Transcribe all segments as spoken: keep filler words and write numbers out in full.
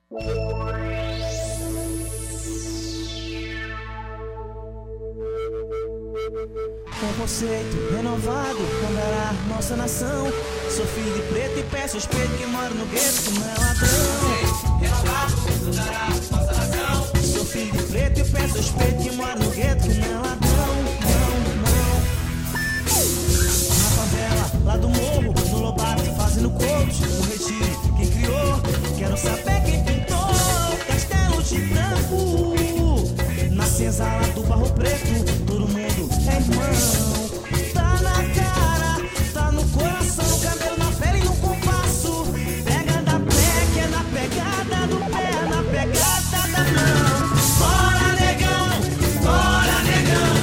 Conceito renovado, ponderar nossa nação. Sou filho de preto e peço respeito que mora no gueto que não é ladrão. Renovado, ponderar nossa nação. Sou filho de preto e peço respeito que mora no gueto que não é ladrão. Não, não. Na favela, lá do morro, no Lobato, fazendo coach, no retiro, quem criou? Quero saber quem pintou castelo de branco. Na senzala do barro preto, todo mundo é irmão. Tá na cara, tá no coração, no cabelo, na pele e no compasso. Pega da pé, que é na pegada do pé, na pegada da mão. Bora, negão, bora, negão.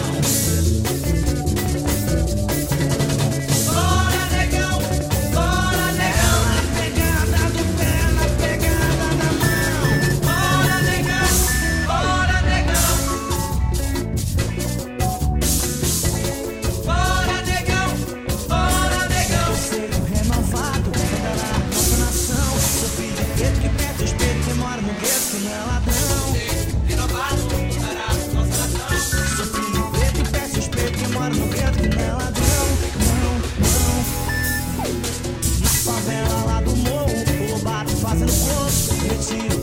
Bora, negão, bora, negão. Na pegada do pé, na pegada da mão. Bora, negão, bora, negão. Bora, negão, bora, negão. Conceito renovado, ponderar nossa nação. Sou filho de preto que perde o respeito, que mora no gueto que não é ladrão. Renovado, ponderar nossa nação. Sou filho de preto que perde o respeito, que mora no gueto que não é ladrão. Não, não. Na favela lá do morro, o Lobato fazendo corpo, retiro.